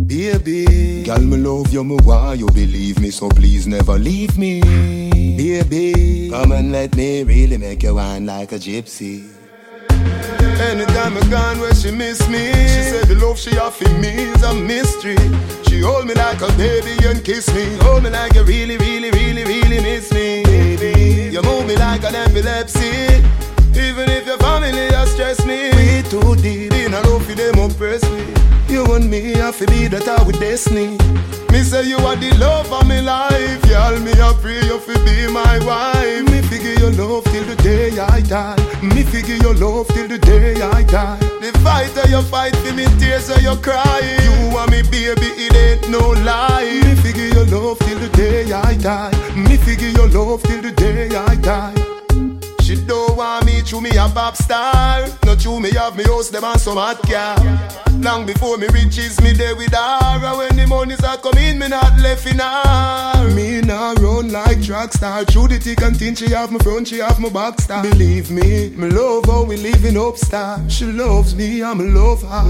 Baby, girl, me love you, me want you believe me, so please never leave me. Baby, come and let me really make you wine like a gypsy. Anytime I gone where she miss me, she said the love she offer me is a mystery. She hold me like a baby and kiss me, hold me like you really, really, really, really miss me. Baby, you move me like an epilepsy. Even if your family has stressed me, we too deep in a love for them oppress me. You and me have to be that I with destiny. Me say you are the love of my life. Y'all me a pray you fi be my wife. Me figure your love till the day I die. Me figure your love till the day I die. The fight that you fight for me, tears that you cry. You and me baby, it ain't no lie. Me figure your love till the day I die. Me figure your love till the day I die. She don't want me to me a pop star. Not to me have me house them and some hot car. Long before me riches me there with her. And when the money's a come in, me not left in her. Me not run like track star. Through the thick and thin, she have my front, she have my back star. Believe me love how we living up star. She loves me, I'm love her.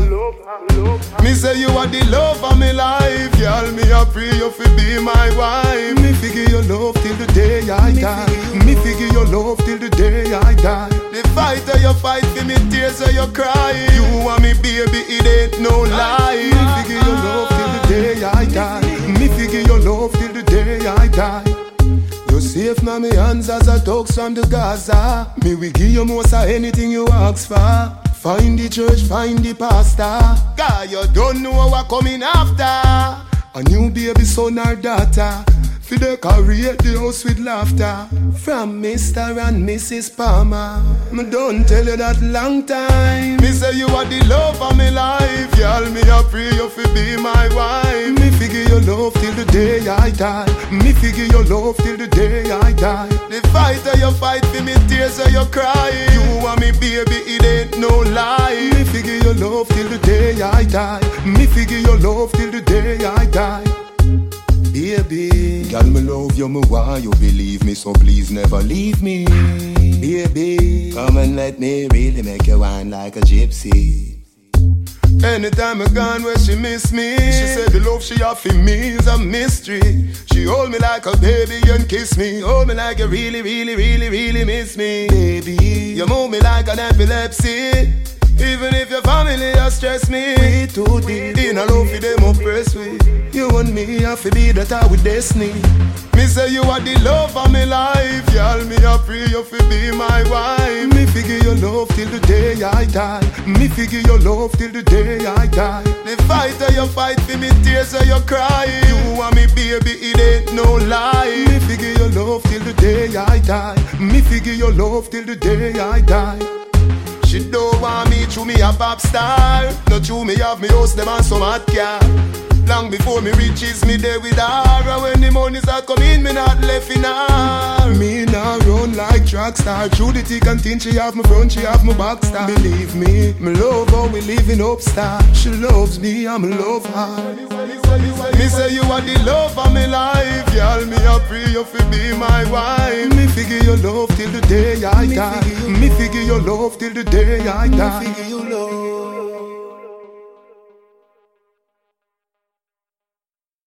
Me say you are the love of my life. Girl, me a pray you fi be my wife. Me figure your love till the day I die. Me figure your love till the day I die. The fight that you fight for me, tears that you cry. You and me baby, it ain't no lie. Me figure your love till the day I die. Me figure your love till the day I die. You safe now me hands as a talks from the Gaza. Me we give you most of anything you ask for. Find the church, find the pastor. God, you don't know what coming after. A new baby son or daughter. Fi decorate the house with laughter. From Mr. and Mrs. Palmer. Me don't tell you that long time. Me say you are the love of my life. Y'all me a pray you fi be my wife. Me figure your love till the day I die. Me figure your love till the day I die. The fight that you fight for me, tears that you cry. You and me baby, it ain't no lie. Me figure your love till the day I die. Me figure your love till the day I die. Baby, girl, me love you, me want you believe me, so please never leave me. Baby, come and let me really make you wine like a gypsy. Anytime I gone where she miss me, she said the love she offer me is a mystery. She hold me like a baby and kiss me, hold me like you really, really, really, really miss me. Baby, you move me like an epilepsy. Even if your family has stressed me, we too deep in a love for them oppress we. You and me have to be that I with destiny. Me say you are the love of my life. Y'all me a pray you fi be my wife. Me figure your love till the day I die. Me figure your love till the day I die. The fight that you fight for me, tears that you cry. You and me baby, it ain't no lie. Me figure your love till the day I die. Me figure your love till the day I die. She don't want me to me a pop star. Not to me have me house them and some hot car. Long before me riches me there with her. And when the money's a come in, me not left in her. Me now run like track star. Through the thick and thin, she have my front, she have my back star. Believe me love how we living up star. She loves me, I'm love her. Me say you are the love of my life. Y'all me a pray you fi be my wife. Me figure your love till the day I die. Me figure your love till the day I die.